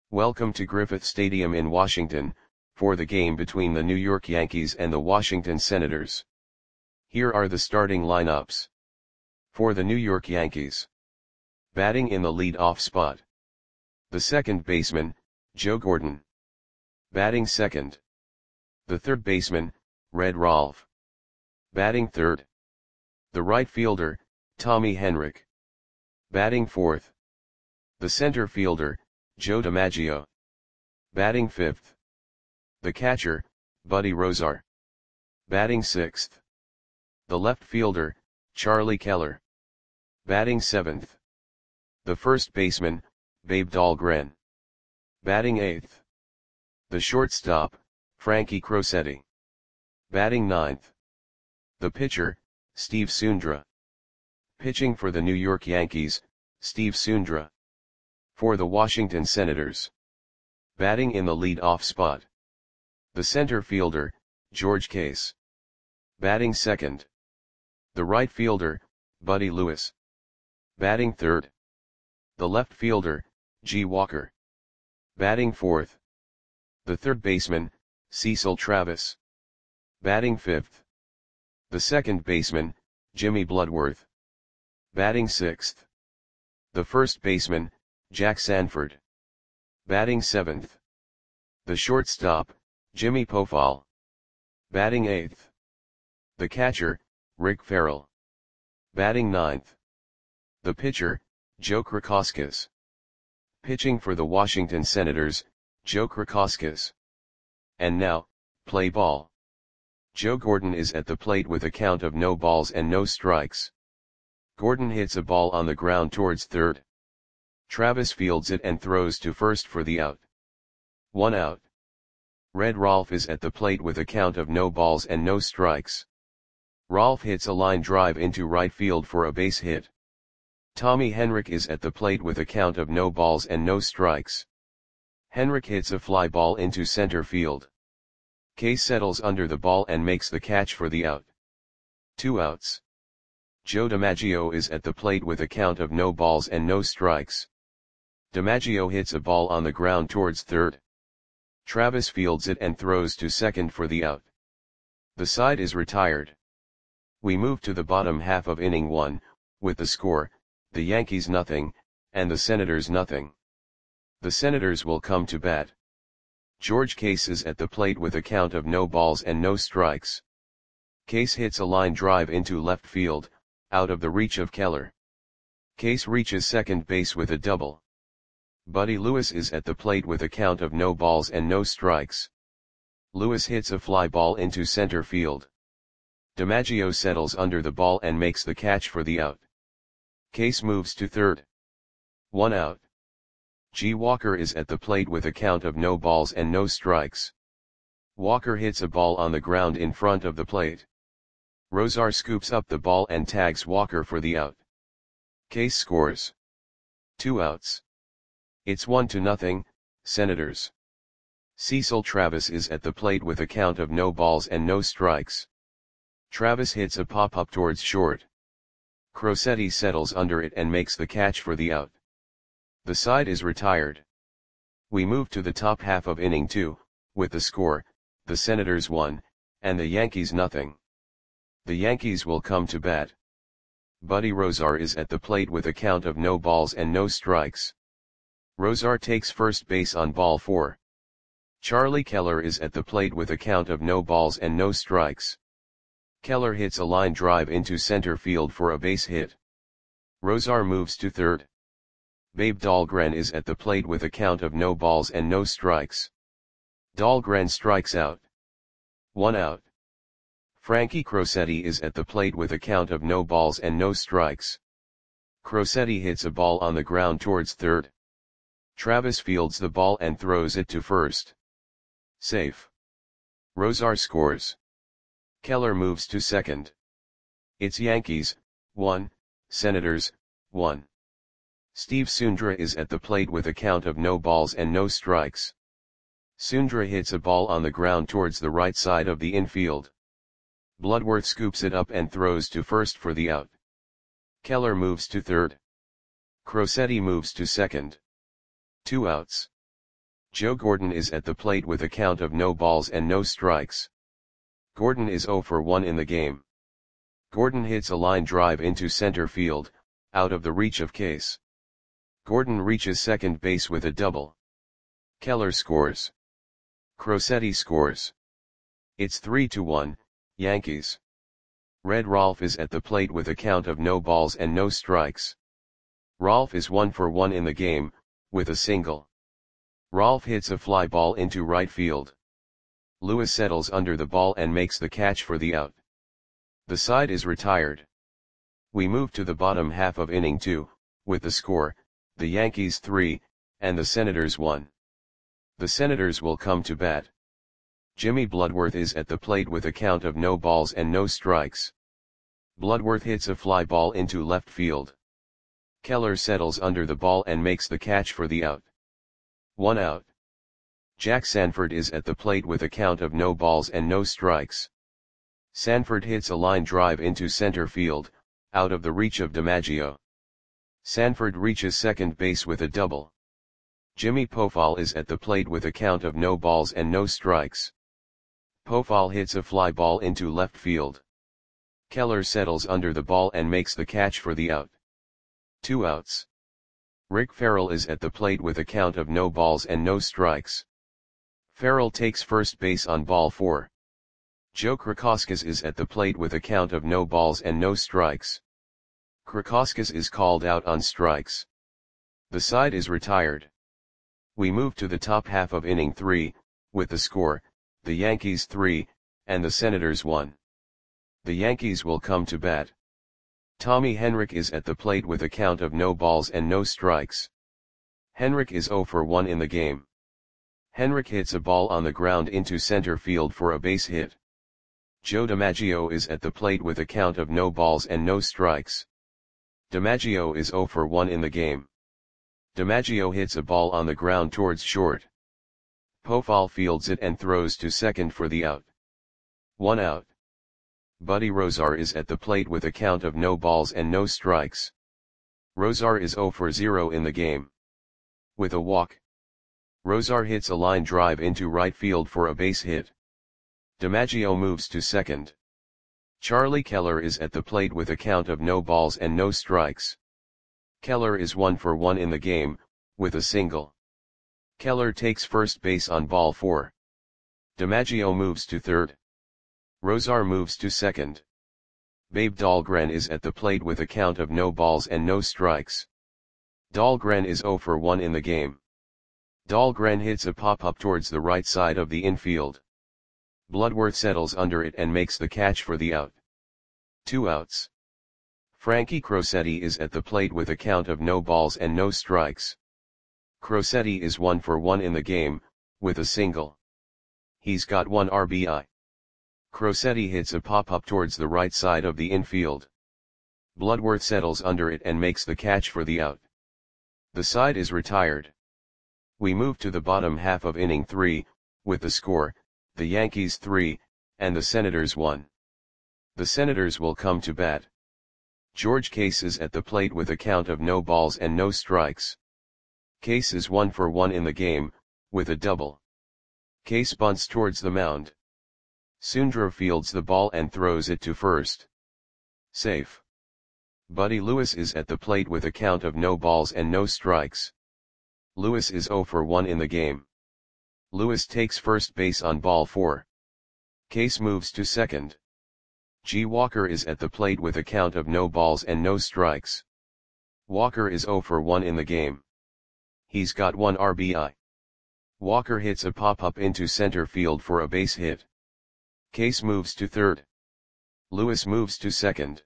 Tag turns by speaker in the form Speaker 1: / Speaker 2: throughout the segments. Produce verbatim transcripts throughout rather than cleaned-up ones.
Speaker 1: Welcome to Griffith Stadium in Washington, for the game between the New York Yankees and the Washington Senators. Here are the starting lineups. For the New York Yankees. Batting in the lead-off spot. The second baseman, Joe Gordon. Batting second. The third baseman, Red Rolfe. Batting third. The right fielder, Tommy Henrich. Batting fourth. The center fielder, Joe DiMaggio. Batting fifth. The catcher, Buddy Rozar. Batting sixth. The left fielder, Charlie Keller. Batting seventh. The first baseman, Babe Dahlgren. Batting eighth. The shortstop, Frankie Crosetti. Batting ninth. The pitcher, Steve Sundra. Pitching for the New York Yankees, Steve Sundra. For the Washington Senators. Batting in the lead-off spot. The center fielder, George Case. Batting second. The right fielder, Buddy Lewis. Batting third. The left fielder, G. Walker. Batting fourth. The third baseman, Cecil Travis. Batting fifth. The second baseman, Jimmy Bloodworth. Batting sixth. The first baseman, Jack Sanford. Batting seventh. The shortstop, Jimmy Pofall. Batting eighth. The catcher, Rick Farrell. Batting ninth. The pitcher, Joe Krakowskis. Pitching for the Washington Senators, Joe Krakowskis. And now, play ball. Joe Gordon is at the plate with a count of no balls and no strikes. Gordon hits a ball on the ground towards third. Travis fields it and throws to first for the out. One out. Red Rolfe is at the plate with a count of no balls and no strikes. Rolfe hits a line drive into right field for a base hit. Tommy Henrich is at the plate with a count of no balls and no strikes. Henrich hits a fly ball into center field. Case settles under the ball and makes the catch for the out. Two outs. Joe DiMaggio is at the plate with a count of no balls and no strikes. DiMaggio hits a ball on the ground towards third. Travis fields it and throws to second for the out. The side is retired. We move to the bottom half of inning one, with the score, the Yankees nothing, and the Senators nothing. The Senators will come to bat. George Case is at the plate with a count of no balls and no strikes. Case hits a line drive into left field, out of the reach of Keller. Case reaches second base with a double. Buddy Lewis is at the plate with a count of no balls and no strikes. Lewis hits a fly ball into center field. DiMaggio settles under the ball and makes the catch for the out. Case moves to third. One out. G. Walker is at the plate with a count of no balls and no strikes. Walker hits a ball on the ground in front of the plate. Rozar scoops up the ball and tags Walker for the out. Case scores. Two outs. It's one to nothing, Senators. Cecil Travis is at the plate with a count of no balls and no strikes. Travis hits a pop-up towards short. Crosetti settles under it and makes the catch for the out. The side is retired. We move to the top half of inning two, with the score, the Senators one, and the Yankees nothing. The Yankees will come to bat. Buddy Rozar is at the plate with a count of no balls and no strikes. Rozar takes first base on ball four. Charlie Keller is at the plate with a count of no balls and no strikes. Keller hits a line drive into center field for a base hit. Rozar moves to third. Babe Dahlgren is at the plate with a count of no balls and no strikes. Dahlgren strikes out. One out. Frankie Crosetti is at the plate with a count of no balls and no strikes. Crosetti hits a ball on the ground towards third. Travis fields the ball and throws it to first. Safe. Rozar scores. Keller moves to second. It's Yankees, one, Senators, one. Steve Sundra is at the plate with a count of no balls and no strikes. Sundra hits a ball on the ground towards the right side of the infield. Bloodworth scoops it up and throws to first for the out. Keller moves to third. Crosetti moves to second. Two outs. Joe Gordon is at the plate with a count of no balls and no strikes. Gordon is zero for one in the game. Gordon hits a line drive into center field, out of the reach of Case. Gordon reaches second base with a double. Keller scores. Crosetti scores. It's three to one, Yankees. Red Rolf is at the plate with a count of no balls and no strikes. Rolf is one for one in the game, with a single. Rolf hits a fly ball into right field. Lewis settles under the ball and makes the catch for the out. The side is retired. We move to the bottom half of inning two, with the score, the Yankees three, and the Senators one. The Senators will come to bat. Jimmy Bloodworth is at the plate with a count of no balls and no strikes. Bloodworth hits a fly ball into left field. Keller settles under the ball and makes the catch for the out. One out. Jack Sanford is at the plate with a count of no balls and no strikes. Sanford hits a line drive into center field, out of the reach of DiMaggio. Sanford reaches second base with a double. Jimmy Pofall is at the plate with a count of no balls and no strikes. Pofall hits a fly ball into left field. Keller settles under the ball and makes the catch for the out. Two outs. Rick Farrell is at the plate with a count of no balls and no strikes. Farrell takes first base on ball four. Joe Krakoskas is at the plate with a count of no balls and no strikes. Krakoskas is called out on strikes. The side is retired. We move to the top half of inning three, with the score, the Yankees three, and the Senators one. The Yankees will come to bat. Tommy Henrich is at the plate with a count of no balls and no strikes. Henrich is zero for one in the game. Henrich hits a ball on the ground into center field for a base hit. Joe DiMaggio is at the plate with a count of no balls and no strikes. DiMaggio is zero for one in the game. DiMaggio hits a ball on the ground towards short. Pofall fields it and throws to second for the out. One out. Buddy Rozar is at the plate with a count of no balls and no strikes. Rozar is zero for zero in the game. With a walk. Rozar hits a line drive into right field for a base hit. DiMaggio moves to second. Charlie Keller is at the plate with a count of no balls and no strikes. Keller is one for one in the game, with a single. Keller takes first base on ball four. DiMaggio moves to third. Rozar moves to second. Babe Dahlgren is at the plate with a count of no balls and no strikes. Dahlgren is zero for one in the game. Dahlgren hits a pop-up towards the right side of the infield. Bloodworth settles under it and makes the catch for the out. Two outs. Frankie Crosetti is at the plate with a count of no balls and no strikes. Crosetti is one for one in the game, with a single. He's got one R B I. Crosetti hits a pop-up towards the right side of the infield. Bloodworth settles under it and makes the catch for the out. The side is retired. We move to the bottom half of inning three, with the score, the Yankees three, and the Senators one. The Senators will come to bat. George Case is at the plate with a count of no balls and no strikes. Case is one for one in the game, with a double. Case bunts towards the mound. Sundro fields the ball and throws it to first. Safe. Buddy Lewis is at the plate with a count of no balls and no strikes. Lewis is zero for one in the game. Lewis takes first base on ball four. Case moves to second. G. Walker is at the plate with a count of no balls and no strikes. Walker is zero for one in the game. He's got one R B I. Walker hits a pop-up into center field for a base hit. Case moves to third. Lewis moves to second.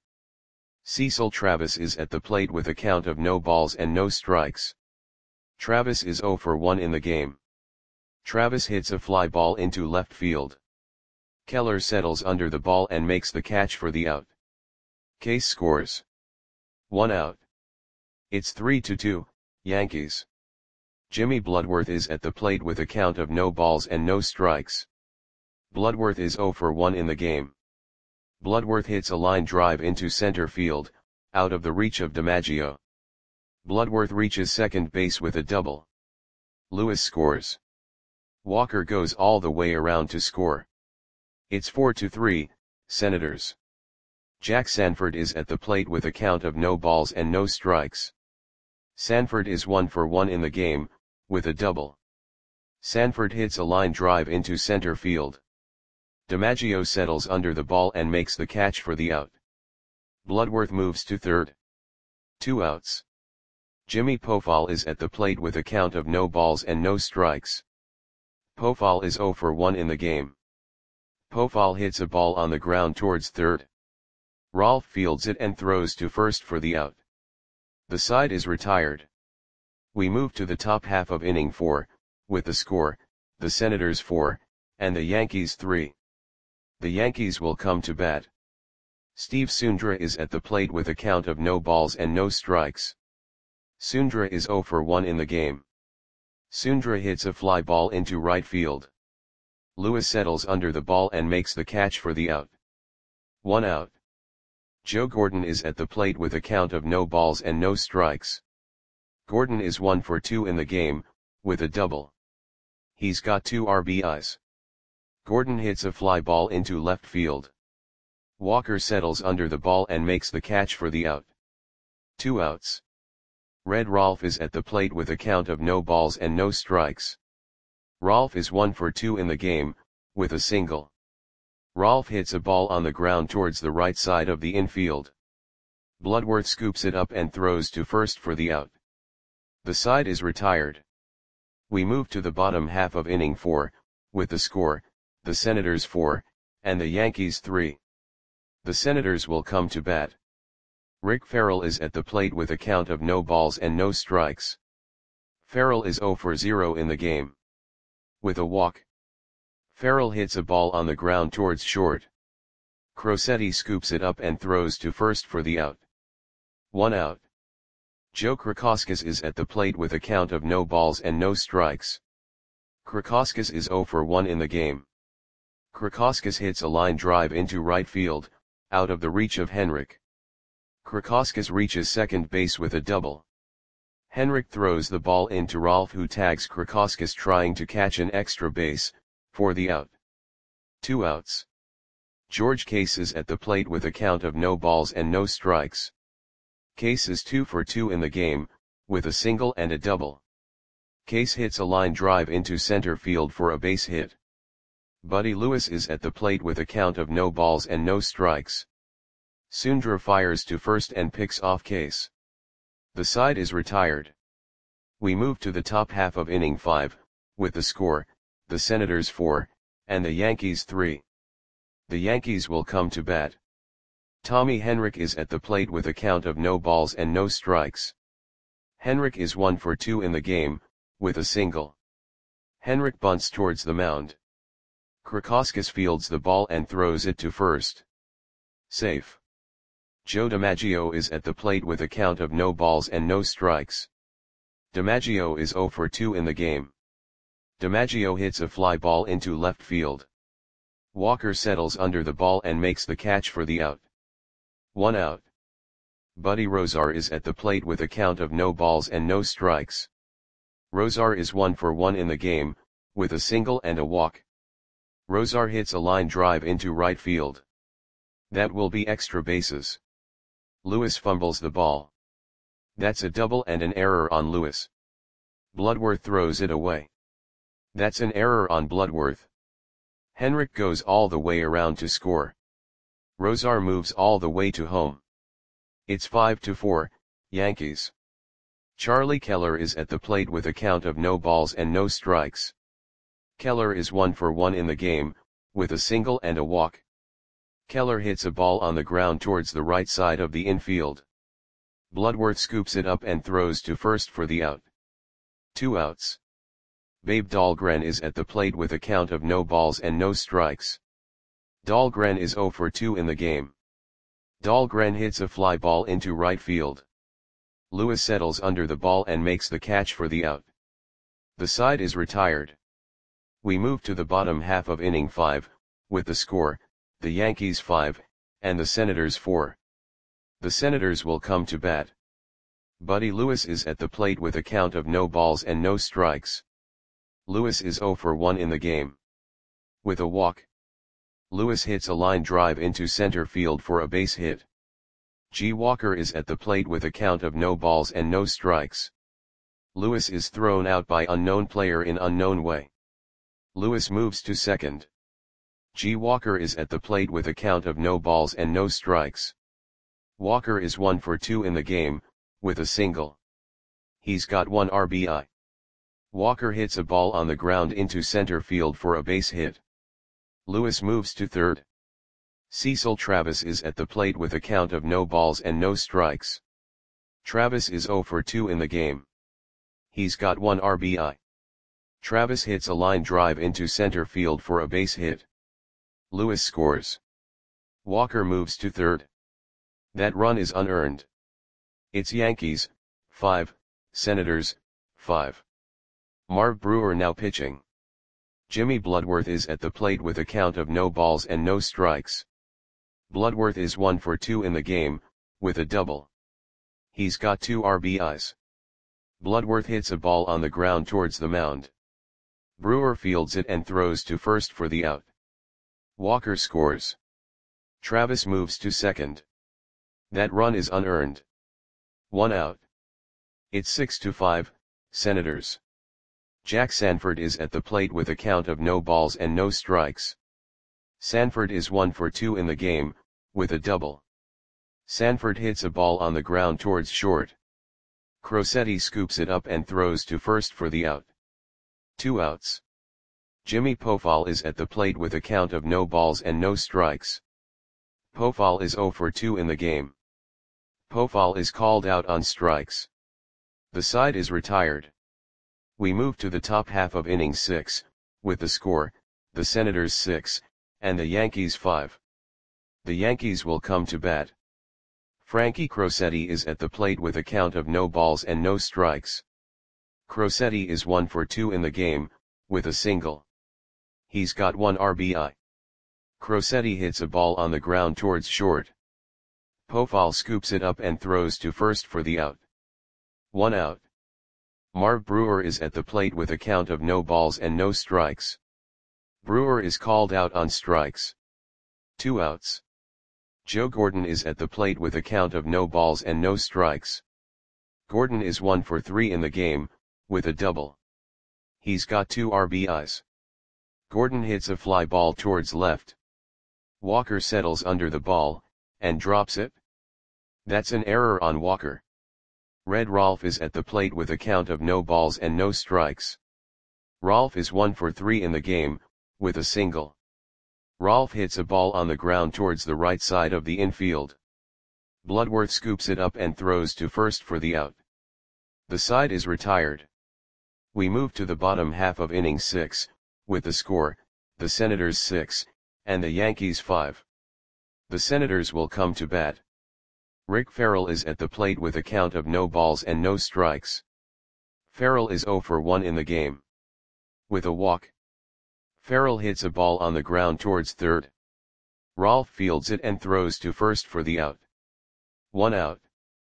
Speaker 1: Cecil Travis is at the plate with a count of no balls and no strikes. Travis is zero for one in the game. Travis hits a fly ball into left field. Keller settles under the ball and makes the catch for the out. Case scores. One out. It's three to two, Yankees. Jimmy Bloodworth is at the plate with a count of no balls and no strikes. Bloodworth is zero for one in the game. Bloodworth hits a line drive into center field, out of the reach of DiMaggio. Bloodworth reaches second base with a double. Lewis scores. Walker goes all the way around to score. It's four to three, Senators. Jack Sanford is at the plate with a count of no balls and no strikes. Sanford is one for one in the game, with a double. Sanford hits a line drive into center field. DiMaggio settles under the ball and makes the catch for the out. Bloodworth moves to third. Two outs. Jimmy Pofall is at the plate with a count of no balls and no strikes. Pofall is zero for one in the game. Pofall hits a ball on the ground towards third. Rolfe fields it and throws to first for the out. The side is retired. We move to the top half of inning four, with the score, the Senators four, and the Yankees three. The Yankees will come to bat. Steve Sundra is at the plate with a count of no balls and no strikes. Sundra is zero for one in the game. Sundra hits a fly ball into right field. Lewis settles under the ball and makes the catch for the out. One out. Joe Gordon is at the plate with a count of no balls and no strikes. Gordon is one for two in the game, with a double. He's got two R B Is. Gordon hits a fly ball into left field. Walker settles under the ball and makes the catch for the out. Two outs. Red Rolfe is at the plate with a count of no balls and no strikes. Rolfe is one for two in the game, with a single. Rolfe hits a ball on the ground towards the right side of the infield. Bloodworth scoops it up and throws to first for the out. The side is retired. We move to the bottom half of inning four, with the score, the Senators four, and the Yankees three. The Senators will come to bat. Rick Farrell is at the plate with a count of no balls and no strikes. Farrell is zero for zero in the game. With a walk. Farrell hits a ball on the ground towards short. Crosetti scoops it up and throws to first for the out. One out. Joe Krakowskis is at the plate with a count of no balls and no strikes. Krakowskis is zero for one in the game. Krakowskis hits a line drive into right field, out of the reach of Henrik. Krakowskis reaches second base with a double. Henrik throws the ball into Rolfe, who tags Krakowskis trying to catch an extra base, for the out. Two outs. George Case is at the plate with a count of no balls and no strikes. Case is two for two in the game, with a single and a double. Case hits a line drive into center field for a base hit. Buddy Lewis is at the plate with a count of no balls and no strikes. Sundra fires to first and picks off Case. The side is retired. We move to the top half of inning five, with the score, the Senators four, and the Yankees three. The Yankees will come to bat. Tommy Henrik is at the plate with a count of no balls and no strikes. Henrik is one for two in the game, with a single. Henrik bunts towards the mound. Krakowskis fields the ball and throws it to first. Safe. Joe DiMaggio is at the plate with a count of no balls and no strikes. DiMaggio is zero for two in the game. DiMaggio hits a fly ball into left field. Walker settles under the ball and makes the catch for the out. One out. Buddy Rozar is at the plate with a count of no balls and no strikes. Rozar is one for one in the game, with a single and a walk. Rozar hits a line drive into right field. That will be extra bases. Lewis fumbles the ball. That's a double and an error on Lewis. Bloodworth throws it away. That's an error on Bloodworth. Henrik goes all the way around to score. Rozar moves all the way to home. It's five to four, Yankees. Charlie Keller is at the plate with a count of no balls and no strikes. Keller is one for one in the game, with a single and a walk. Keller hits a ball on the ground towards the right side of the infield. Bloodworth scoops it up and throws to first for the out. Two outs. Babe Dahlgren is at the plate with a count of no balls and no strikes. Dahlgren is zero for two in the game. Dahlgren hits a fly ball into right field. Lewis settles under the ball and makes the catch for the out. The side is retired. We move to the bottom half of inning five, with the score, the Yankees five, and the Senators four. The Senators will come to bat. Buddy Lewis is at the plate with a count of no balls and no strikes. Lewis is zero for one in the game. With a walk, Lewis hits a line drive into center field for a base hit. G. Walker is at the plate with a count of no balls and no strikes. Lewis is thrown out by unknown player in unknown way. Lewis moves to second. G. Walker is at the plate with a count of no balls and no strikes. Walker is one for two in the game, with a single. He's got one R B I. Walker hits a ball on the ground into center field for a base hit. Lewis moves to third. Cecil Travis is at the plate with a count of no balls and no strikes. Travis is zero for two in the game. He's got one R B I. Travis hits a line drive into center field for a base hit. Lewis scores. Walker moves to third. That run is unearned. It's Yankees, five, Senators, five. Marv Brewer now pitching. Jimmy Bloodworth is at the plate with a count of no balls and no strikes. Bloodworth is one for two in the game, with a double. He's got two R B Is. Bloodworth hits a ball on the ground towards the mound. Brewer fields it and throws to first for the out. Walker scores. Travis moves to second. That run is unearned. One out. It's six to five, Senators. Jack Sanford is at the plate with a count of no balls and no strikes. Sanford is one for two in the game, with a double. Sanford hits a ball on the ground towards short. Crosetti scoops it up and throws to first for the out. Two outs. Jimmy Pofall is at the plate with a count of no balls and no strikes. Pofall is zero for two in the game. Pofall is called out on strikes. The side is retired. We move to the top half of inning six, with the score, the Senators six, and the Yankees five. The Yankees will come to bat. Frankie Crosetti is at the plate with a count of no balls and no strikes. Crosetti is one for two in the game, with a single. He's got one R B I. Crosetti hits a ball on the ground towards short. Pofall scoops it up and throws to first for the out. One out. Marv Brewer is at the plate with a count of no balls and no strikes. Brewer is called out on strikes. Two outs. Joe Gordon is at the plate with a count of no balls and no strikes. Gordon is one for three in the game, with a double. He's got two R B Is. Gordon hits a fly ball towards left. Walker settles under the ball, and drops it. That's an error on Walker. Red Rolfe is at the plate with a count of no balls and no strikes. Rolfe is one for three in the game, with a single. Rolfe hits a ball on the ground towards the right side of the infield. Bloodworth scoops it up and throws to first for the out. The side is retired. We move to the bottom half of inning six, with the score, the Senators six, and the Yankees five. The Senators will come to bat. Rick Farrell is at the plate with a count of no balls and no strikes. Farrell is zero for one in the game. With a walk, Farrell hits a ball on the ground towards third. Rolfe fields it and throws to first for the out. One out.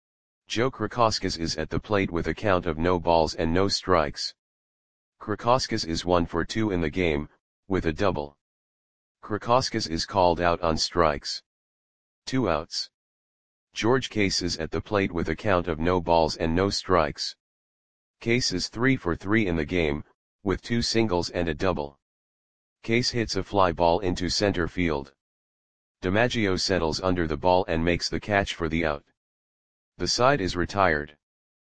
Speaker 1: Joe Krakoskas is at the plate with a count of no balls and no strikes. Krakoskas is one for two in the game, with a double. Krakoskas is called out on strikes. Two outs. George Case is at the plate with a count of no balls and no strikes. Case is three for three in the game, with two singles and a double. Case hits a fly ball into center field. DiMaggio settles under the ball and makes the catch for the out. The side is retired.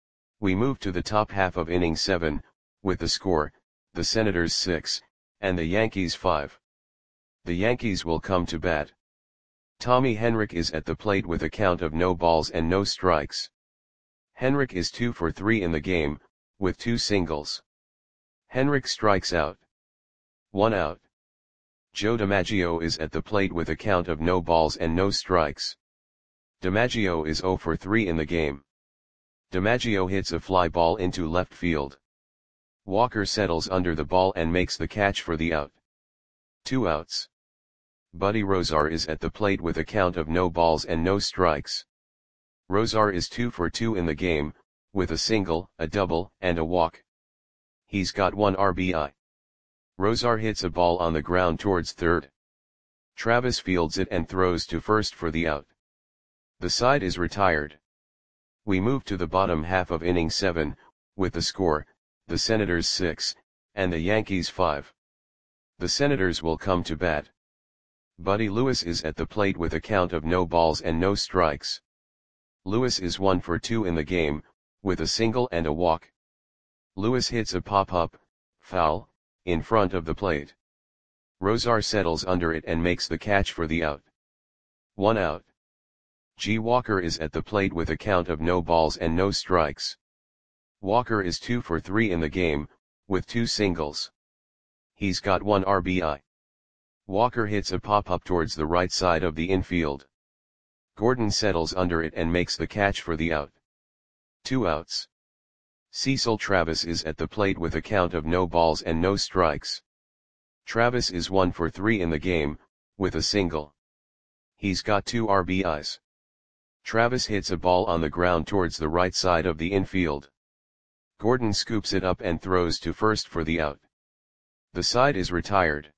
Speaker 1: We move to the top half of inning seven, with the score, the Senators six, and the Yankees five. The Yankees will come to bat. Tommy Henrich is at the plate with a count of no balls and no strikes. Henrich is two for three in the game, with two singles. Henrich strikes out. One out. Joe DiMaggio is at the plate with a count of no balls and no strikes. DiMaggio is zero for three in the game. DiMaggio hits a fly ball into left field. Walker settles under the ball and makes the catch for the out. Two outs. Buddy Rozar is at the plate with a count of no balls and no strikes. Rozar is two for two in the game, with a single, a double, and a walk. He's got one R B I. Rosar hits a ball on the ground towards third. Travis fields it and throws to first for the out. The side is retired. We move to the bottom half of inning seven, with the score, the Senators six, and the Yankees five. The Senators will come to bat. Buddy Lewis is at the plate with a count of no balls and no strikes. Lewis is one for two in the game, with a single and a walk. Lewis hits a pop-up, foul, in front of the plate. Rosar settles under it and makes the catch for the out. One out. G. Walker is at the plate with a count of no balls and no strikes. Walker is two for three in the game, with two singles. He's got one R B I. Walker hits a pop-up towards the right side of the infield. Gordon settles under it and makes the catch for the out. Two outs. Cecil Travis is at the plate with a count of no balls and no strikes. Travis is one for three in the game, with a single. He's got two R B Is. Travis hits a ball on the ground towards the right side of the infield. Gordon scoops it up and throws to first for the out. The side is retired.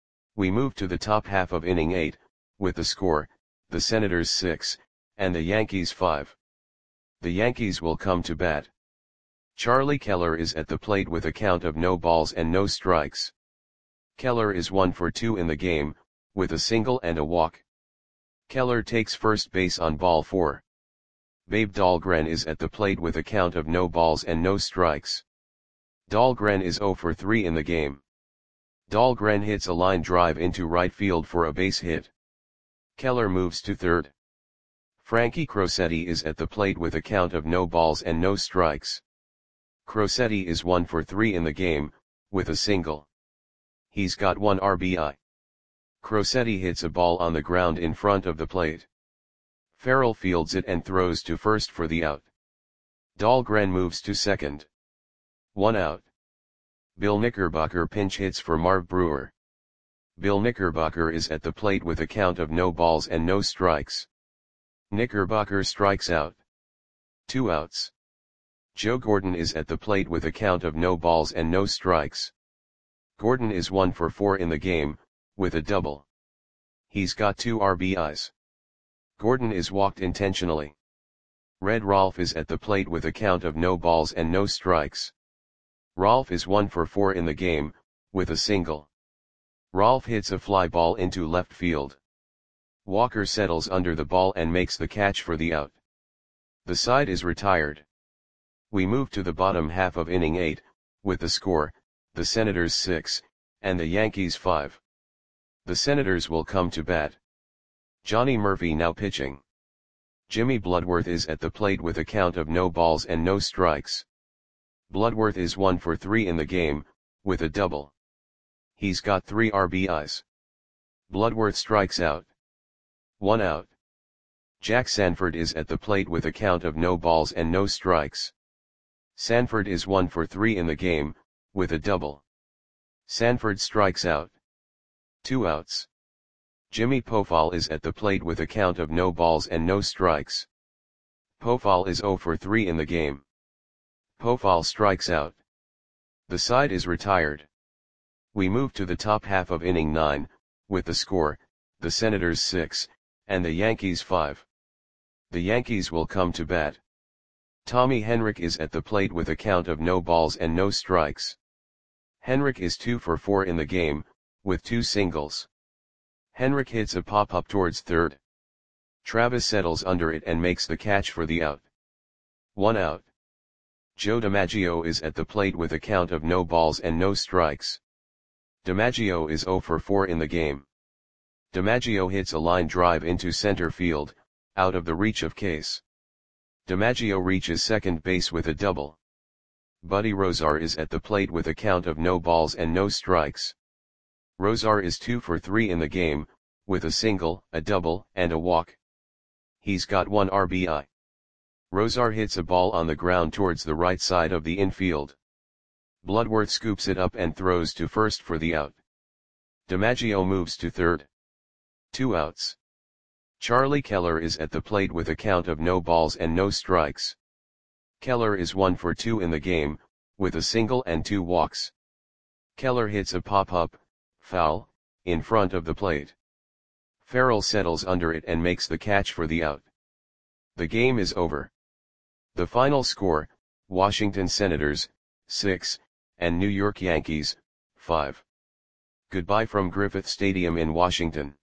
Speaker 1: We move to the top half of inning eight, with the score, the Senators six, and the Yankees five. The Yankees will come to bat. Charlie Keller is at the plate with a count of no balls and no strikes. Keller is one for two in the game, with a single and a walk. Keller takes first base on ball four. Babe Dahlgren is at the plate with a count of no balls and no strikes. Dahlgren is zero for three in the game. Dahlgren hits a line drive into right field for a base hit. Keller moves to third. Frankie Crosetti is at the plate with a count of no balls and no strikes. Crosetti is one for three in the game, with a single. He's got one R B I. Crosetti hits a ball on the ground in front of the plate. Farrell fields it and throws to first for the out. Dahlgren moves to second. One out. Bill Knickerbocker pinch hits for Marv Brewer. Bill Knickerbocker is at the plate with a count of no balls and no strikes. Knickerbocker strikes out. Two outs. Joe Gordon is at the plate with a count of no balls and no strikes. Gordon is one for four in the game, with a double. He's got two R B Is. Gordon is walked intentionally. Red Rolfe is at the plate with a count of no balls and no strikes. Rolfe is one for four in the game, with a single. Rolfe hits a fly ball into left field. Walker settles under the ball and makes the catch for the out. The side is retired. We move to the bottom half of inning eight, with the score, the Senators six, and the Yankees five. The Senators will come to bat. Johnny Murphy now pitching. Jimmy Bloodworth is at the plate with a count of no balls and no strikes. Bloodworth is one for three in the game, with a double. He's got three R B Is. Bloodworth strikes out. One out. Jack Sanford is at the plate with a count of no balls and no strikes. Sanford is one for three in the game, with a double. Sanford strikes out. Two outs. Jimmy Pofall is at the plate with a count of no balls and no strikes. Pofall is zero for three in the game. Pofall strikes out. The side is retired. We move to the top half of inning nine, with the score, the Senators six, and the Yankees five. The Yankees will come to bat. Tommy Henrich is at the plate with a count of no balls and no strikes. Henrich is two for four in the game, with two singles. Henrich hits a pop-up towards third. Travis settles under it and makes the catch for the out. One out. Joe DiMaggio is at the plate with a count of no balls and no strikes. DiMaggio is zero for four in the game. DiMaggio hits a line drive into center field, out of the reach of Case. DiMaggio reaches second base with a double. Buddy Rosar is at the plate with a count of no balls and no strikes. Rosar is two for three in the game, with a single, a double, and a walk. He's got one R B I. Rosar hits a ball on the ground towards the right side of the infield. Bloodworth scoops it up and throws to first for the out. DiMaggio moves to third. Two outs. Charlie Keller is at the plate with a count of no balls and no strikes. Keller is one for two in the game, with a single and two walks. Keller hits a pop-up, foul, in front of the plate. Farrell settles under it and makes the catch for the out. The game is over. The final score, Washington Senators, six, and New York Yankees, five. Goodbye from Griffith Stadium in Washington.